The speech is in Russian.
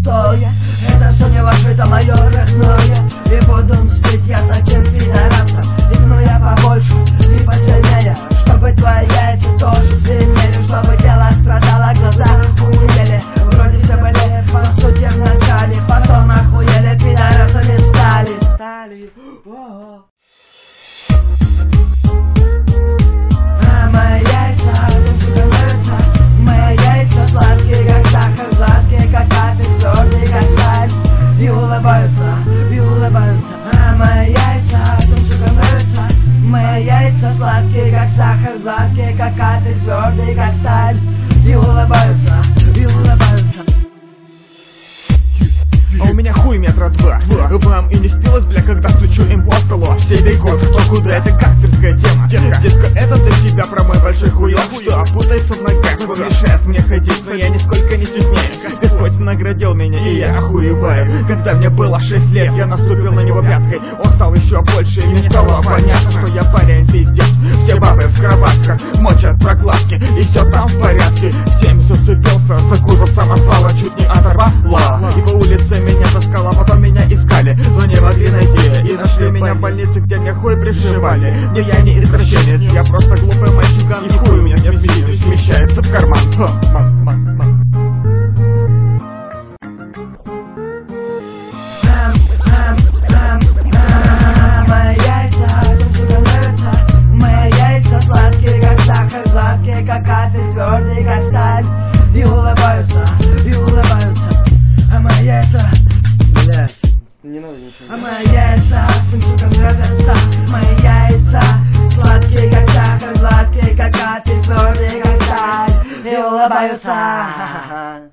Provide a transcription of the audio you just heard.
пустое. Это все не ваше, это мое родное. И буду мстить я таким пидорасам. И гну я побольше и посильнее, чтобы твои яйца тоже сильнее, чтобы тело страдало, глаза охуели. Вроде все были по сути в начале, потом охуели, пидорасами стали. А мои яйца, мои яйца сладкие, как сахар, сладкие, как кафель, твердые, как сталь. И улыбаются, и улыбаются. А мои яйца, мои яйца сладкие, как сахар, сладкие, как кафель, твердые, как сталь. И улыбаются, и улыбаются. А у меня хуй метра два. Вам и не спилось, бля, когда стучу им по столу. Все бегут, кто куда, это гангстерская тема. Детка, это для тебя про мой большой хуёк, что опутается в ногах, помешает мне ходить, но я нисколько не стесняюсь. Господь наградил меня, и я охуеваю. Когда мне было 6 лет, я наступил на него пяткой. Он стал еще больше, и мне стало понятно, что я парень пиздец. Все бабы в кроватках мочат прокладки, и все там в порядке. В 7 зацепился, за кузов самосвала чуть не оторвала. И по улице меня таскала, потом меня искали, но не могли найти. И нашли меня в больнице, где мне хуй пришивали. Где я